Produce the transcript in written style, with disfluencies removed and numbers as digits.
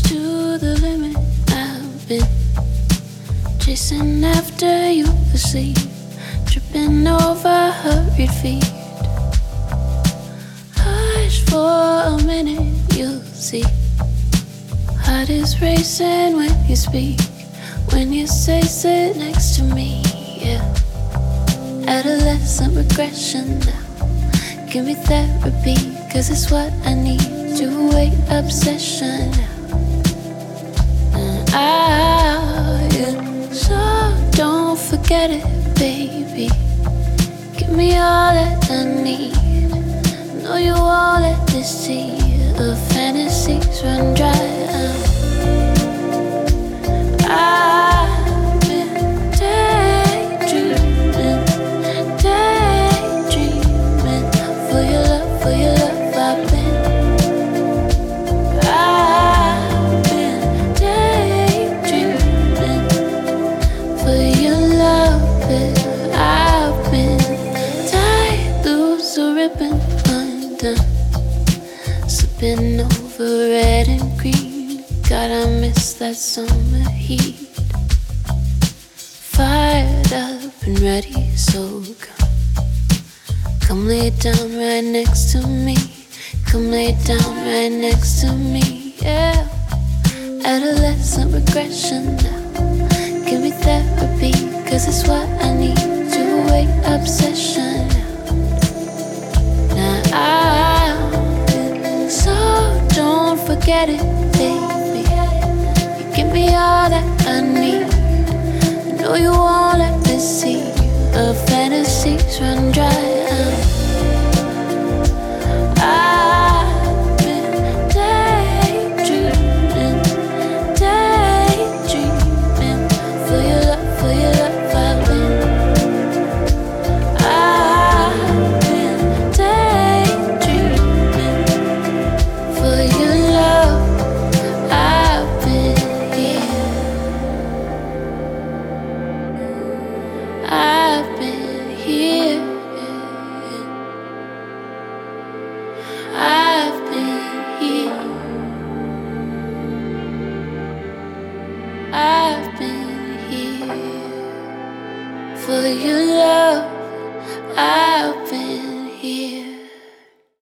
pushed to the limit. I've been chasing after you asleep, tripping over hurried feet. Hush for a minute, you'll see. Heart is racing when you speak, when you say sit next to me, yeah. Adolescent regression now, give me therapy, cause it's what I need. Two-way obsession now, yeah. So don't forget it, baby. Give me all that I need. I know you won't let this sea of fantasies run dry. I've been daydreaming, daydreaming. For your love, I've been daydreaming. For your love, I've been tied loose, a ribbon undone, slipping over red and green. God, I miss that summer heat. Fired up and ready, so come lay down right next to me. Come lay down right next to me, yeah. Adolescent regression now, give me therapy, cause it's what I need. Two-way obsession now, so don't forget it, baby. You give me all that I need. I know you won't let this sea of fantasies run dry. I've been daydreaming, daydreaming. For your love, I've been daydreaming. For your love, I've been here. I've been here. I've been here. I've been here. For your love.